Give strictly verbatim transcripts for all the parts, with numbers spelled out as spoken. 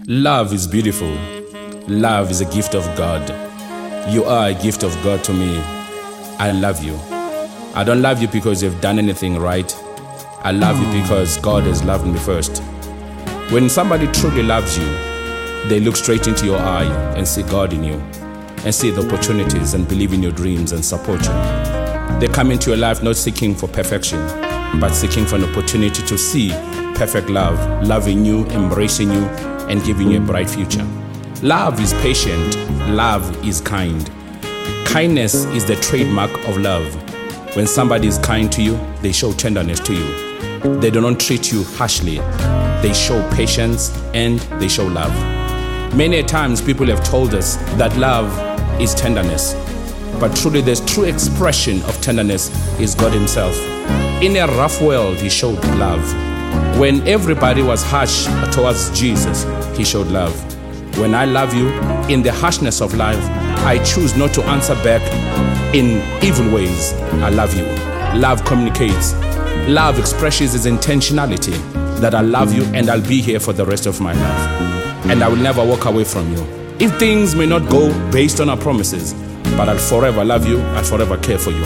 Love is beautiful. Love is a gift of God. You are a gift of God to me. I love you. I don't love you because you've done anything right. I love you because God has loved me first. When somebody truly loves you, they look straight into your eye and see God in you, and see the opportunities and believe in your dreams and support you. They come into your life not seeking for perfection, but seeking for an opportunity to see perfect love, loving you, embracing you, and giving you a bright future. Love is patient. Love is kind. Kindness is the trademark of love. When somebody is kind to you, they show tenderness to you. They do not treat you harshly. They show patience and they show love. Many times people have told us that love is tenderness, but truly the true expression of tenderness is God himself. In a rough world, he showed love. When everybody was harsh towards Jesus, he showed love. When I love you, in the harshness of life, I choose not to answer back in evil ways. I love you. Love communicates. Love expresses its intentionality that I love you and I'll be here for the rest of my life. And I will never walk away from you. If things may not go based on our promises, but I'll forever love you, I'll forever care for you.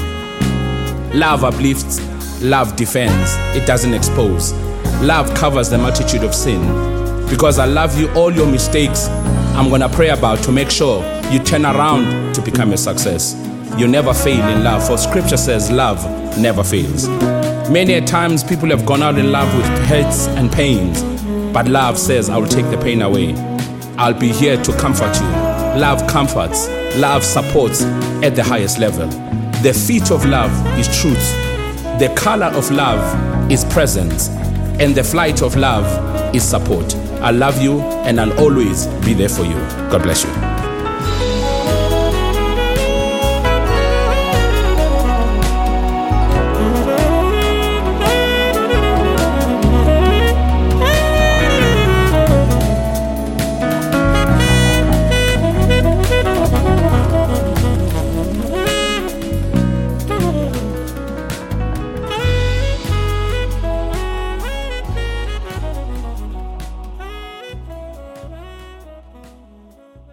Love uplifts. Love defends. It doesn't expose. Love covers the multitude of sin. Because I love you, all your mistakes I'm gonna pray about to make sure you turn around to become a success. You never fail in love, for scripture says love never fails. Many a times people have gone out in love with hurts and pains, but love says I will take the pain away. I'll be here to comfort you. Love comforts. Love supports at the highest level. The feet of love is truth. The color of love is presence. And the flight of love is support. I love you and I'll always be there for you. God bless you.